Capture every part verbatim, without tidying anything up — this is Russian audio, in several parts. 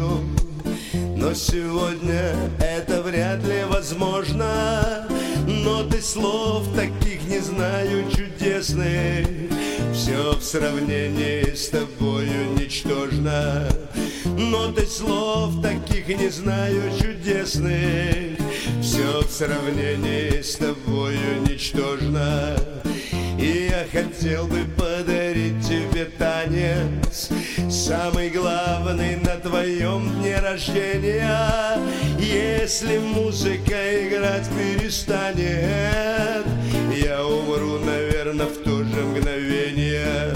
песню, но сегодня это вряд ли возможно. Ноты слов таких не знаю чудесных, все в сравнении с тобою ничтожно. Ноты слов таких не знаю чудесных, все в сравнении с тобою ничтожно. И я хотел бы подарить тебе танец, самый главный на твоем дне рождения. Если музыка играть перестанет, я умру, наверное, в то же мгновение.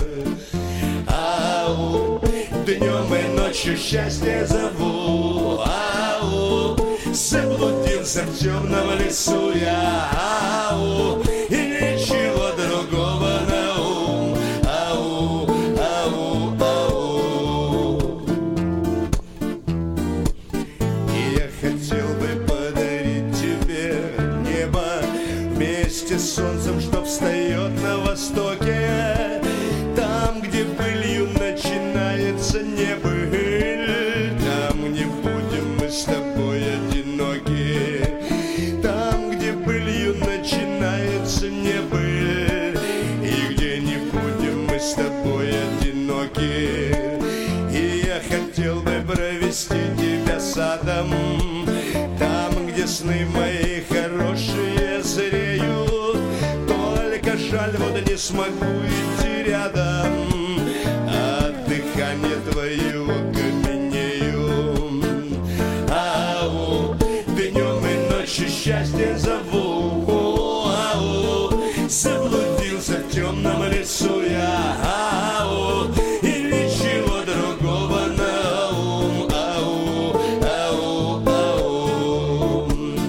Ау, днем и ночью счастье зову. Ау, заблудился в темном лесу я. Ау, и ничего другого на ум. Ау, ау, ау. И я хотел бы подарить тебе небо вместе с солнцем, что встает на востоке. Там, где былью начинается небыль, там не будем мы с тобой одиноки. Там, где былью начинается небыль, и где не будем мы с тобой одиноки. И я хотел бы провести тебя садом, там, где сны мои хорошие зреют. Только жаль, вот не смогу идти рядом, а дыхание твоего каменею. Ау, днем и ночью счастье зову. Ау, заблудился в темном лесу я. Ау, и ничего другого на ум. Ау, ау, ау.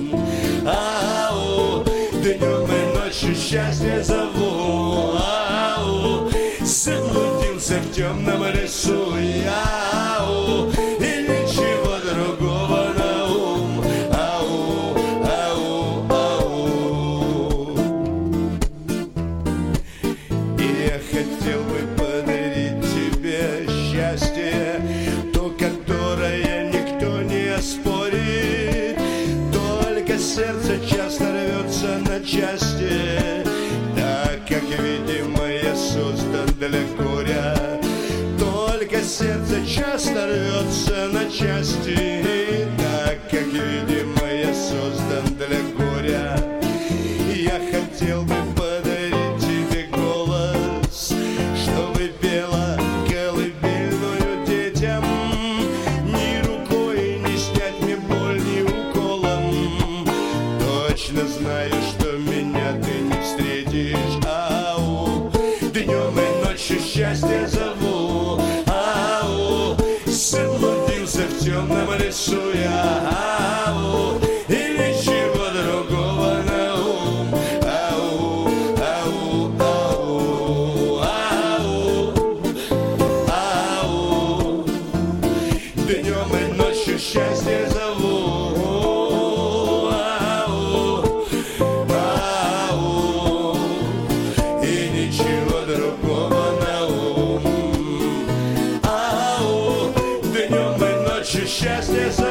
Ау, днем и ночью счастье зову. Ау, заблудился в темном лесу я. Ау, и ничего другого на ум. Ау, ау, ау. И я хотел бы подарить тебе счастье, то, которое никто не оспорит. Только сердце часто рвется на части, так как, видимо, я создан для горя. Только сердце часто рвется на части, так как, видимо, я создан для горя. Я хотел бы подарить тебе голос, чтобы пела колыбельную детям. Ни рукой не снять мне боль, ни уколом. Точно знаю, что меня ты не встретишь. Ау, днем и ночью счастье зову. Ау, заблудился в темном лесу я. Ау, и ничего другого на ум. Ау, ау, ау, ау, ау. Днем и ночью счастье зову. Ау, ау, и ничего другого на ум. Ау, днем и ночью счастье зову.